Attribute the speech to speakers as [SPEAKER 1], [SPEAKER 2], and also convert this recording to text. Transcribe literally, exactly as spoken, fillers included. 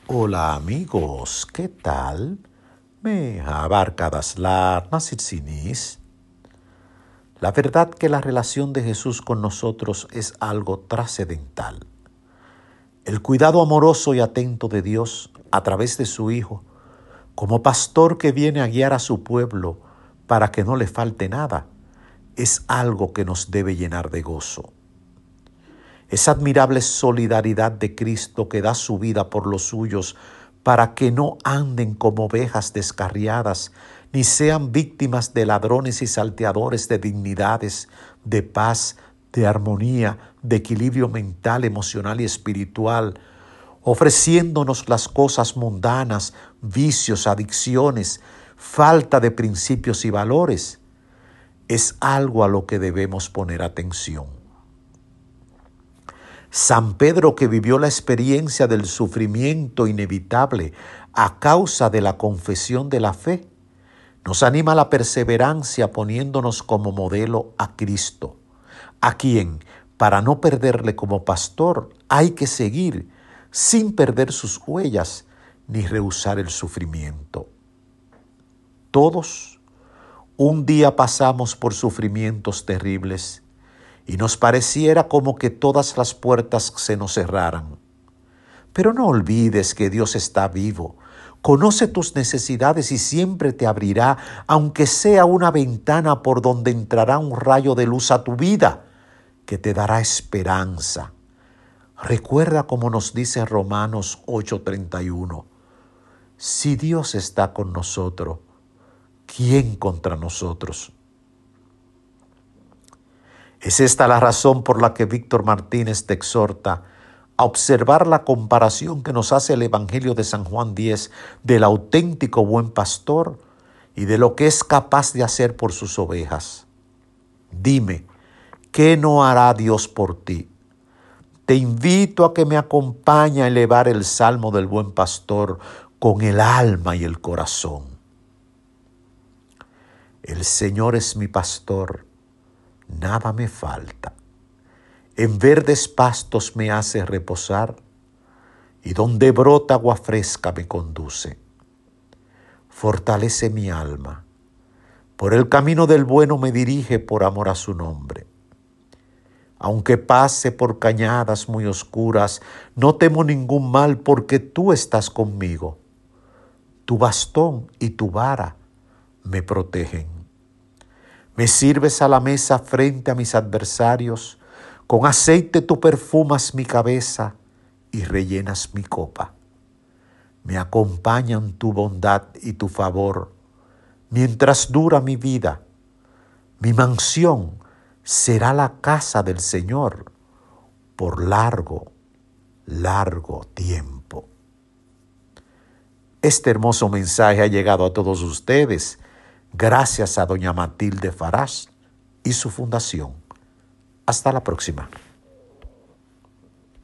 [SPEAKER 1] Hola amigos, ¿qué tal? Me abarcadaslar nasitsiniz. La verdad que la relación de Jesús con nosotros es algo trascendental. El cuidado amoroso y atento de Dios a través de su Hijo, como pastor que viene a guiar a su pueblo para que no le falte nada, es algo que nos debe llenar de gozo. Esa admirable solidaridad de Cristo que da su vida por los suyos para que no anden como ovejas descarriadas, ni sean víctimas de ladrones y salteadores de dignidades, de paz, de armonía, de equilibrio mental, emocional y espiritual, ofreciéndonos las cosas mundanas, vicios, adicciones, falta de principios y valores, es algo a lo que debemos poner atención. San Pedro, que vivió la experiencia del sufrimiento inevitable a causa de la confesión de la fe, nos anima a la perseverancia poniéndonos como modelo a Cristo, a quien, para no perderle como pastor, hay que seguir sin perder sus huellas ni rehusar el sufrimiento. Todos un día pasamos por sufrimientos terribles y nos pareciera como que todas las puertas se nos cerraran. Pero no olvides que Dios está vivo, conoce tus necesidades y siempre te abrirá, aunque sea una ventana por donde entrará un rayo de luz a tu vida, que te dará esperanza. Recuerda como nos dice Romanos ocho treinta y uno, si Dios está con nosotros, ¿quién contra nosotros? Es esta la razón por la que Víctor Martínez te exhorta a observar la comparación que nos hace el Evangelio de San Juan diez del auténtico buen pastor y de lo que es capaz de hacer por sus ovejas. Dime, ¿qué no hará Dios por ti? Te invito a que me acompañe a elevar el salmo del buen pastor con el alma y el corazón. El Señor es mi pastor, nada me falta. En verdes pastos me hace reposar y donde brota agua fresca me conduce. Fortalece mi alma. Por el camino del bueno me dirige por amor a su nombre. Aunque pase por cañadas muy oscuras, no temo ningún mal porque tú estás conmigo. Tu bastón y tu vara me protegen. Me sirves a la mesa frente a mis adversarios, con aceite tú perfumas mi cabeza y rellenas mi copa. Me acompañan tu bondad y tu favor, mientras dura mi vida. Mi mansión será la casa del Señor por largo, largo tiempo. Este hermoso mensaje ha llegado a todos ustedes gracias a doña Matilde Farás y su fundación. Hasta la próxima.